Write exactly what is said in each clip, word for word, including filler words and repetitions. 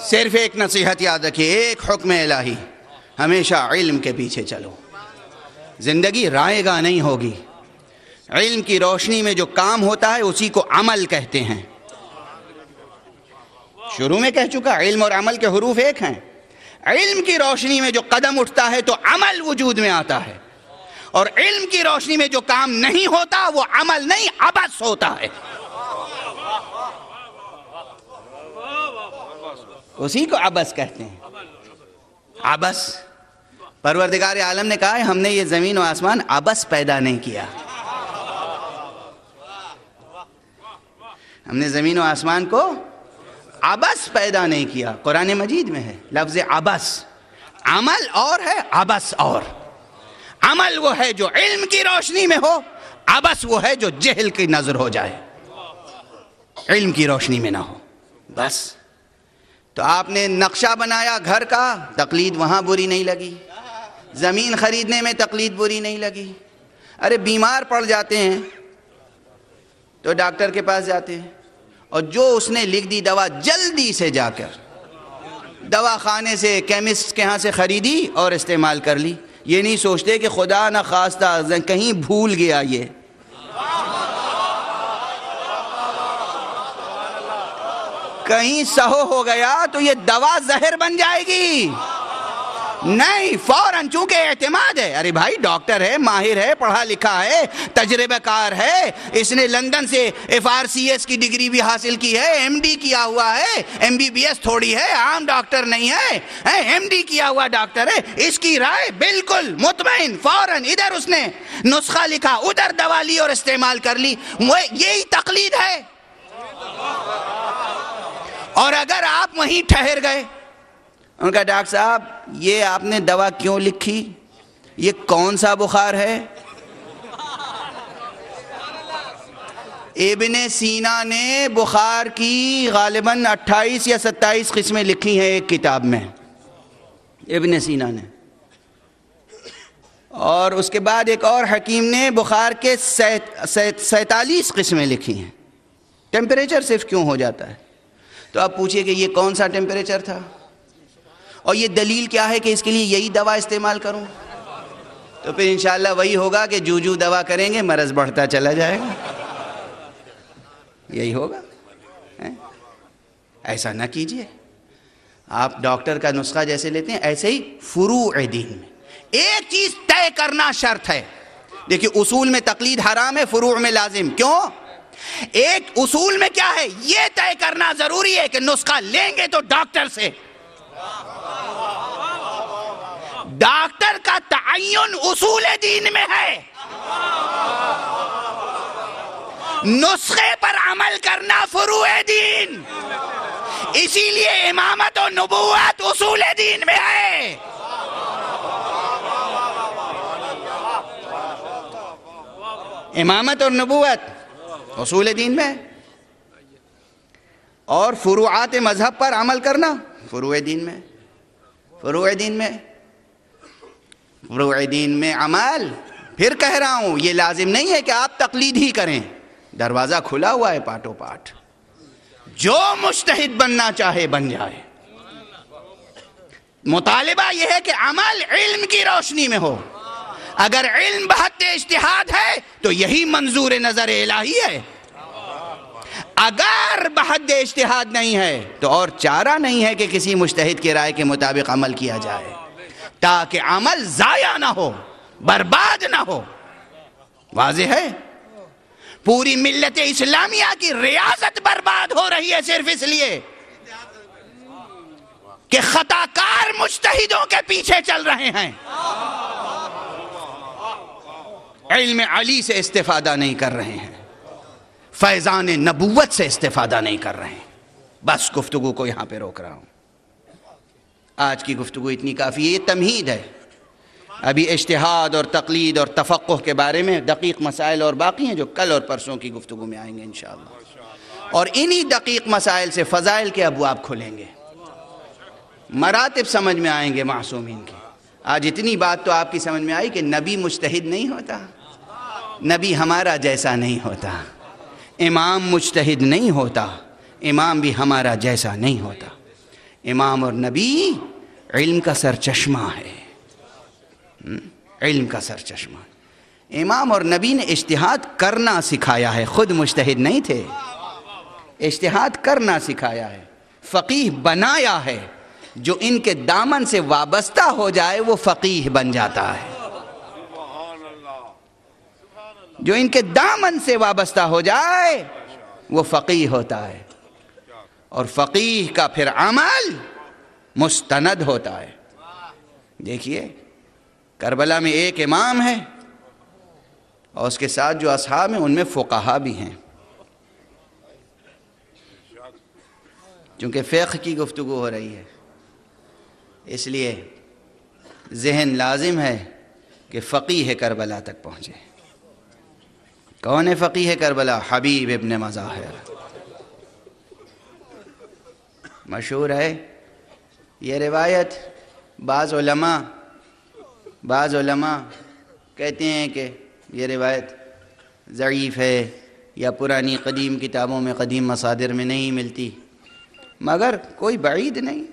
صرف ایک نصیحت یاد رکھیے، ایک حکم الہی، ہمیشہ علم کے پیچھے چلو، زندگی رائے گاہ نہیں ہوگی۔ علم کی روشنی میں جو کام ہوتا ہے اسی کو عمل کہتے ہیں۔ شروع میں کہہ چکا، علم اور عمل کے حروف ایک ہیں۔ علم کی روشنی میں جو قدم اٹھتا ہے تو عمل وجود میں آتا ہے، اور علم کی روشنی میں جو کام نہیں ہوتا وہ عمل نہیں، عبث ہوتا ہے۔ اسی کو عبث کہتے ہیں، عبث۔ پروردگار عالم نے کہا ہے ہم نے یہ زمین و آسمان عبث پیدا نہیں کیا، ہم نے زمین و آسمان کو عبث پیدا نہیں کیا۔ قرآن مجید میں ہے لفظ عبث۔ عمل اور ہے، عبث اور۔ عمل وہ ہے جو علم کی روشنی میں ہو، عبث وہ ہے جو جہل کی نظر ہو جائے، علم کی روشنی میں نہ ہو۔ بس تو آپ نے نقشہ بنایا گھر کا، تقلید وہاں بری نہیں لگی، زمین خریدنے میں تقلید بری نہیں لگی۔ ارے بیمار پڑ جاتے ہیں تو ڈاکٹر کے پاس جاتے ہیں، اور جو اس نے لکھ دی دوا جلدی سے جا کر دوا خانے سے، کیمسٹ کے ہاں سے خریدی اور استعمال کر لی۔ یہ نہیں سوچتے کہ خدا نہ خواستہ کہیں بھول گیا، یہ کہیں سہو ہو گیا تو یہ دوا زہر بن جائے گی۔ نہیں، فوراً چونکہ اعتماد ہے، ارے بھائی ڈاکٹر ہے، ماہر ہے، پڑھا لکھا ہے، تجربہ کار ہے، اس نے لندن سے ایف آر سی ایس کی ڈگری بھی حاصل کی ہے، ایم ڈی کیا ہوا ہے، ایم بی بی ایس تھوڑی ہے، عام ڈاکٹر نہیں ہے، ایم ڈی کیا ہوا ڈاکٹر ہے، اس کی رائے بالکل مطمئن، فوراً ادھر اس نے نسخہ لکھا، ادھر دوا لی اور استعمال کر لی۔ یہی تقلید ہے۔ اور اگر آپ وہیں ٹھہر گئے، ان کا ڈاکٹر صاحب یہ آپ نے دوا کیوں لکھی، یہ کون سا بخار ہے؟ ابن سینا نے بخار کی غالباً اٹھائیس یا ستائیس قسمیں لکھی ہیں ایک کتاب میں، ابن سینا نے۔ اور اس کے بعد ایک اور حکیم نے بخار کے سینتالیس قسمیں لکھی ہیں۔ ٹیمپریچر صرف کیوں ہو جاتا ہے؟ تو آپ پوچھئے کہ یہ کون سا ٹیمپریچر تھا، اور یہ دلیل کیا ہے کہ اس کے لیے یہی دوا استعمال کروں؟ تو پھر انشاءاللہ وہی ہوگا کہ جو جو دوا کریں گے مرض بڑھتا چلا جائے گا، یہی ہوگا۔ ایسا نہ کیجئے۔ آپ ڈاکٹر کا نسخہ جیسے لیتے ہیں ایسے ہی فروع دین میں ایک چیز طے کرنا شرط ہے۔ دیکھیے اصول میں تقلید حرام ہے، فروع میں لازم۔ کیوں؟ ایک اصول میں کیا ہے، یہ طے کرنا ضروری ہے کہ نسخہ لیں گے تو ڈاکٹر سے۔ ڈاکٹر کا تعین اصول دین میں ہے، نسخے پر عمل کرنا فروع دین۔ اسی لیے امامت و نبوت اصول دین میں ہے۔ امامت اور نبوت اصول دین میں، اور فروعات مذہب پر عمل کرنا فروع دین میں۔ فروع دین میں فروع دین میں عمل، پھر کہہ رہا ہوں یہ لازم نہیں ہے کہ آپ تقلید ہی کریں، دروازہ کھلا ہوا ہے پاٹو پاٹ، جو مجتہد بننا چاہے بن جائے۔ مطالبہ یہ ہے کہ عمل علم کی روشنی میں ہو۔ اگر علم بحد اجتہاد ہے تو یہی منظور نظر الہی ہے، اگر بحد اجتہاد نہیں ہے تو اور چارہ نہیں ہے کہ کسی مجتہد کی رائے کے مطابق عمل کیا جائے، تاکہ عمل ضائع نہ ہو، برباد نہ ہو۔ واضح ہے؟ پوری ملت اسلامیہ کی ریاست برباد ہو رہی ہے صرف اس لیے کہ خطا کار مجتہدوں کے پیچھے چل رہے ہیں، علم علی سے استفادہ نہیں کر رہے ہیں، فیضان نبوت سے استفادہ نہیں کر رہے ہیں۔ بس گفتگو کو یہاں پہ روک رہا ہوں، آج کی گفتگو اتنی کافی ہے۔ یہ تمہید ہے، ابھی اجتہاد اور تقلید اور تفقہ کے بارے میں دقیق مسائل اور باقی ہیں جو کل اور پرسوں کی گفتگو میں آئیں گے انشاءاللہ، اور انہی دقیق مسائل سے فضائل کے ابواب کھلیں گے، مراتب سمجھ میں آئیں گے معصومین کی۔ آج اتنی بات تو آپ کی سمجھ میں آئی کہ نبی مجتہد نہیں ہوتا، نبی ہمارا جیسا نہیں ہوتا، امام مجتہد نہیں ہوتا، امام بھی ہمارا جیسا نہیں ہوتا۔ امام اور نبی علم کا سرچشمہ ہے، علم کا سرچشمہ۔ امام اور نبی نے اجتہاد کرنا سکھایا ہے، خود مجتہد نہیں تھے، اجتہاد کرنا سکھایا ہے، فقیہ بنایا ہے۔ جو ان کے دامن سے وابستہ ہو جائے وہ فقیہ بن جاتا ہے، جو ان کے دامن سے وابستہ ہو جائے وہ فقیہ ہوتا ہے، اور فقیہ کا پھر عمل مستند ہوتا ہے۔ دیکھیے کربلا میں ایک امام ہے اور اس کے ساتھ جو اصحاب ہیں ان میں فقہا بھی ہیں، چونکہ فقہ کی گفتگو ہو رہی ہے، اس لیے ذہن لازم ہے کہ فقیہ کربلا تک پہنچے۔ کون ہے فقیہ کربلا؟ حبیب ابن مظاہر۔ مشہور ہے یہ روایت، بعض علماء بعض علماء کہتے ہیں کہ یہ روایت ضعیف ہے یا پرانی قدیم کتابوں میں، قدیم مصادر میں نہیں ملتی، مگر کوئی بعید نہیں۔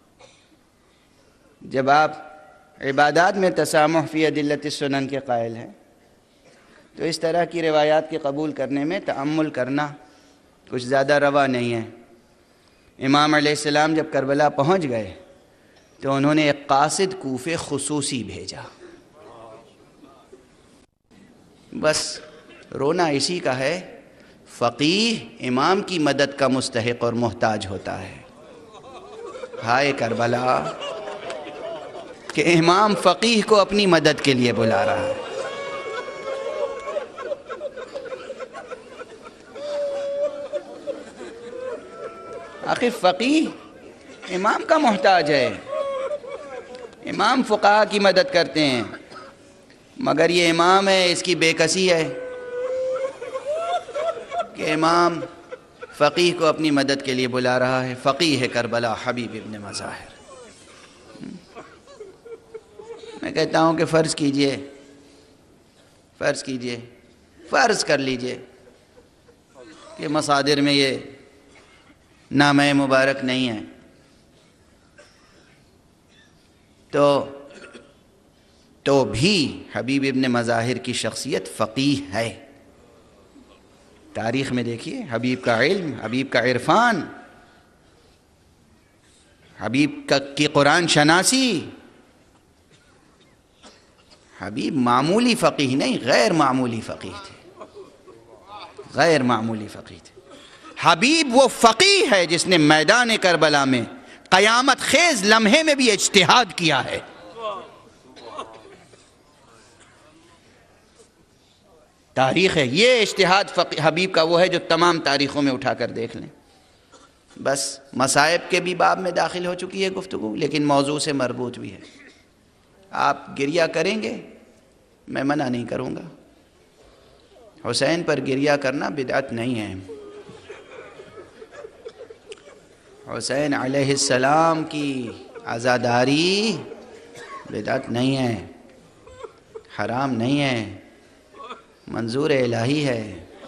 جب آپ عبادات میں تسامح فی ادلۃ السنن کے قائل ہیں تو اس طرح کی روایات کے قبول کرنے میں تأمل کرنا کچھ زیادہ روا نہیں ہے۔ امام علیہ السلام جب کربلا پہنچ گئے تو انہوں نے ایک قاصد کوفے خصوصی بھیجا، بس رونا اسی کا ہے، فقیہ امام کی مدد کا مستحق اور محتاج ہوتا ہے۔ ہائے کربلا کہ امام فقیہ کو اپنی مدد کے لیے بلا رہا ہے۔ آخر فقیہ امام کا محتاج ہے، امام فقہا کی مدد کرتے ہیں، مگر یہ امام ہے، اس کی بے کسی ہے کہ امام فقیہ کو اپنی مدد کے لیے بلا رہا ہے۔ فقیہ ہے کربلا حبیب ابن مظاہر۔ میں کہتا ہوں کہ فرض کیجئے فرض کیجئے فرض کر لیجئے کہ مصادر میں یہ نامہ مبارک نہیں ہے، تو تو بھی حبیب ابن مظاہر کی شخصیت فقیہ ہے۔ تاریخ میں دیکھیے حبیب کا علم، حبیب کا عرفان، حبیب کا کی قرآن شناسی، حبیب معمولی فقیہ نہیں، غیر معمولی فقیہ تھے، غیر معمولی فقیہ تھے۔ حبیب وہ فقیہ ہے جس نے میدان کربلا میں قیامت خیز لمحے میں بھی اجتہاد کیا ہے۔ تاریخ ہے، یہ اجتہاد حبیب کا وہ ہے جو تمام تاریخوں میں اٹھا کر دیکھ لیں۔ بس مصائب کے بھی باب میں داخل ہو چکی ہے گفتگو، لیکن موضوع سے مربوط بھی ہے۔ آپ گریہ کریں گے، میں منع نہیں کروں گا، حسین پر گریہ کرنا بدعت نہیں ہے۔ حسین علیہ السلام کی عزاداری بدعت نہیں ہے، حرام نہیں ہے، منظور الہی ہے۔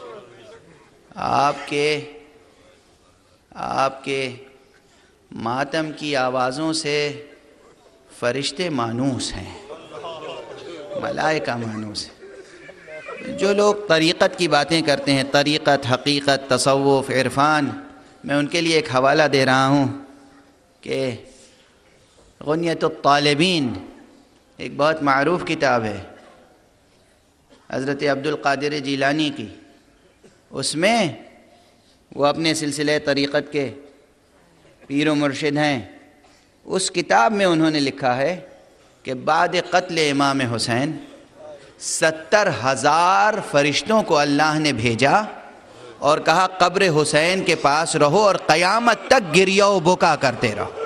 آپ کے آپ کے ماتم کی آوازوں سے فرشتے مانوس ہیں، ملائکہ مانوس ہیں۔ جو لوگ طریقت کی باتیں کرتے ہیں، طریقت، حقیقت، تصوف، عرفان، میں ان کے لیے ایک حوالہ دے رہا ہوں کہ غنیۃ الطالبین ایک بہت معروف کتاب ہے حضرت عبد القادر جیلانی کی، اس میں وہ اپنے سلسلہ طریقت کے پیر و مرشد ہیں۔ اس کتاب میں انہوں نے لکھا ہے کہ بعد قتل امام حسین ستر ہزار فرشتوں کو اللہ نے بھیجا اور کہا قبر حسین کے پاس رہو اور قیامت تک گریہ و بکا کرتے رہو۔